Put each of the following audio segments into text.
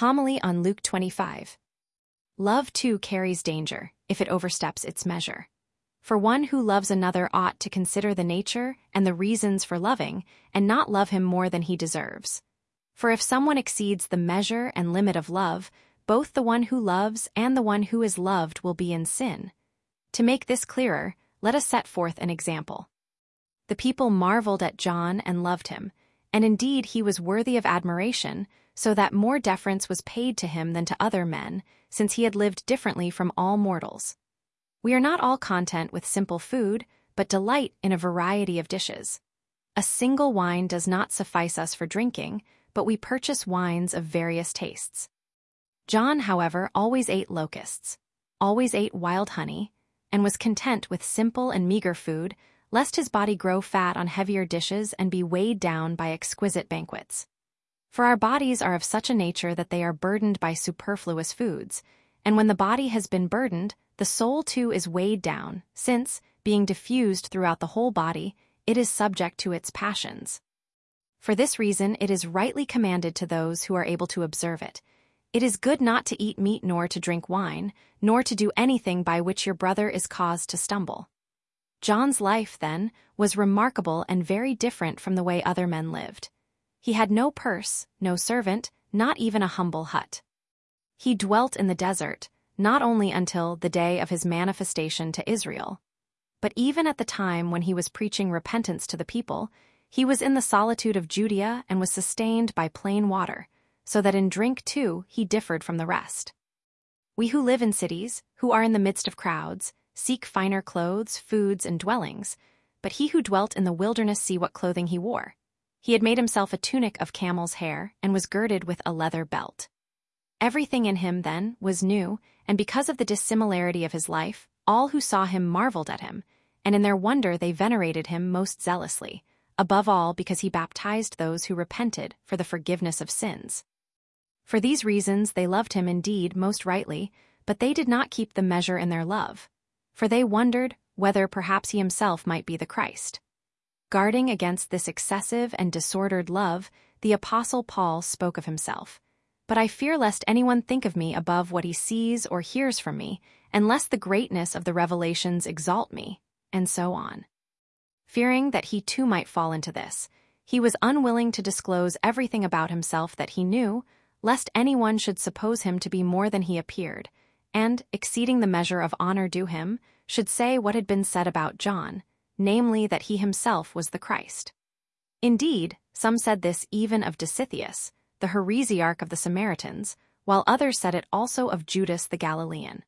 Homily on Luke 25. Love too carries danger, if it oversteps its measure. For one who loves another ought to consider the nature and the reasons for loving, and not love him more than he deserves. For if someone exceeds the measure and limit of love, both the one who loves and the one who is loved will be in sin. To make this clearer, let us set forth an example. The people marveled at John and loved him, and indeed he was worthy of admiration, so that more deference was paid to him than to other men, since he had lived differently from all mortals. We are not all content with simple food, but delight in a variety of dishes. A single wine does not suffice us for drinking, but we purchase wines of various tastes. John, however, always ate locusts, always ate wild honey, and was content with simple and meager food, lest his body grow fat on heavier dishes and be weighed down by exquisite banquets. For our bodies are of such a nature that they are burdened by superfluous foods, and when the body has been burdened, the soul too is weighed down, since, being diffused throughout the whole body, it is subject to its passions. For this reason it is rightly commanded to those who are able to observe it. It is good not to eat meat nor to drink wine, nor to do anything by which your brother is caused to stumble. John's life, then, was remarkable and very different from the way other men lived. He had no purse, no servant, not even a humble hut. He dwelt in the desert, not only until the day of his manifestation to Israel, but even at the time when he was preaching repentance to the people, he was in the solitude of Judea and was sustained by plain water, so that in drink too he differed from the rest. We who live in cities, who are in the midst of crowds, seek finer clothes, foods, and dwellings, but he who dwelt in the wilderness see what clothing he wore. He had made himself a tunic of camel's hair and was girded with a leather belt. Everything in him, then, was new, and because of the dissimilarity of his life, all who saw him marveled at him, and in their wonder they venerated him most zealously, above all because he baptized those who repented for the forgiveness of sins. For these reasons they loved him indeed most rightly, but they did not keep the measure in their love, for they wondered whether perhaps he himself might be the Christ. Guarding against this excessive and disordered love, the Apostle Paul spoke of himself, "But I fear lest anyone think of me above what he sees or hears from me, and lest the greatness of the revelations exalt me," and so on. Fearing that he too might fall into this, he was unwilling to disclose everything about himself that he knew, lest anyone should suppose him to be more than he appeared, and, exceeding the measure of honor due him, should say what had been said about John, namely that he himself was the Christ. Indeed, some said this even of Dositheus, the heresiarch of the Samaritans, while others said it also of Judas the Galilean.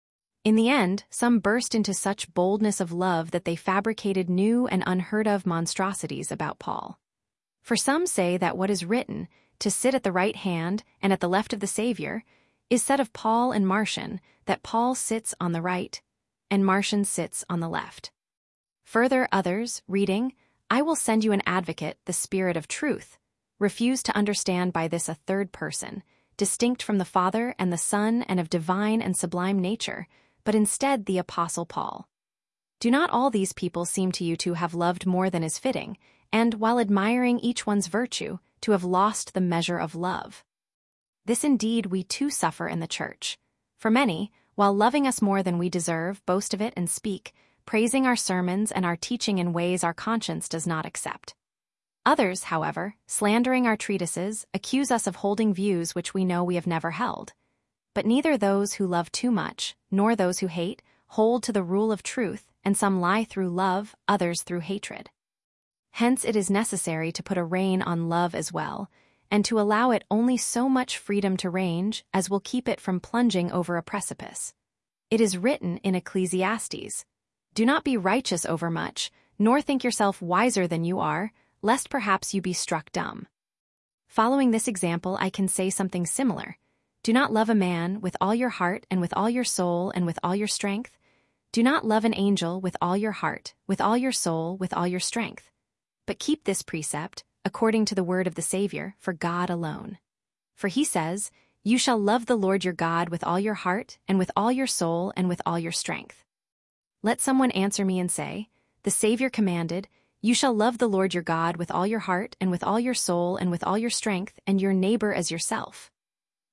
In the end, some burst into such boldness of love that they fabricated new and unheard-of monstrosities about Paul. For some say that what is written, to sit at the right hand and at the left of the Savior, is said of Paul and Marcion, that Paul sits on the right, and Marcion sits on the left. Further, others, reading, "I will send you an advocate, the Spirit of truth," refuse to understand by this a third person, distinct from the Father and the Son and of divine and sublime nature, but instead the Apostle Paul. Do not all these people seem to you to have loved more than is fitting, and, while admiring each one's virtue, to have lost the measure of love? This indeed we too suffer in the church. For many, while loving us more than we deserve, boast of it and speak, praising our sermons and our teaching in ways our conscience does not accept. Others, however, slandering our treatises, accuse us of holding views which we know we have never held. But neither those who love too much, nor those who hate, hold to the rule of truth, and some lie through love, others through hatred. Hence it is necessary to put a rein on love as well, and to allow it only so much freedom to range as will keep it from plunging over a precipice. It is written in Ecclesiastes, "Do not be righteous overmuch, nor think yourself wiser than you are, lest perhaps you be struck dumb." Following this example, I can say something similar. Do not love a man with all your heart and with all your soul and with all your strength. Do not love an angel with all your heart, with all your soul, with all your strength. But keep this precept, according to the word of the Savior, for God alone. For he says, "You shall love the Lord your God with all your heart and with all your soul and with all your strength." Let someone answer me and say, "The Savior commanded, you shall love the Lord your God with all your heart and with all your soul and with all your strength, and your neighbor as yourself."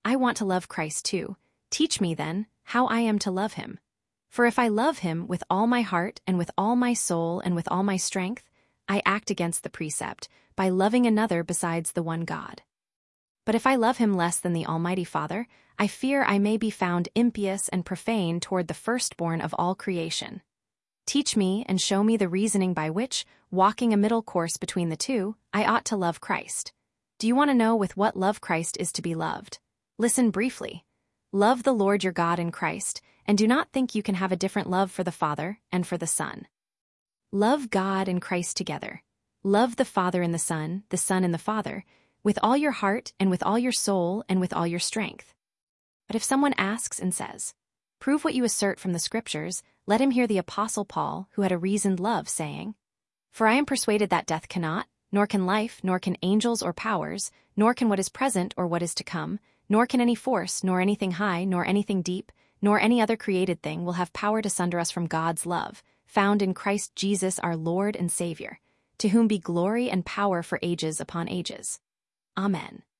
I want to love Christ too. Teach me, then, how I am to love him. For if I love him with all my heart and with all my soul and with all my strength, I act against the precept, by loving another besides the one God. But if I love him less than the Almighty Father, I fear I may be found impious and profane toward the firstborn of all creation. Teach me and show me the reasoning by which, walking a middle course between the two, I ought to love Christ. Do you want to know with what love Christ is to be loved? Listen briefly. Love the Lord your God in Christ, and do not think you can have a different love for the Father and for the Son. Love God and Christ together. Love the Father and the Son and the Father, with all your heart and with all your soul and with all your strength. But if someone asks and says, "Prove what you assert from the Scriptures," let him hear the Apostle Paul, who had a reasoned love, saying, "For I am persuaded that death cannot, nor can life, nor can angels or powers, nor can what is present or what is to come, nor can any force, nor anything high, nor anything deep, nor any other created thing will have power to sunder us from God's love, found in Christ Jesus our Lord and Savior, to whom be glory and power for ages upon ages. Amen."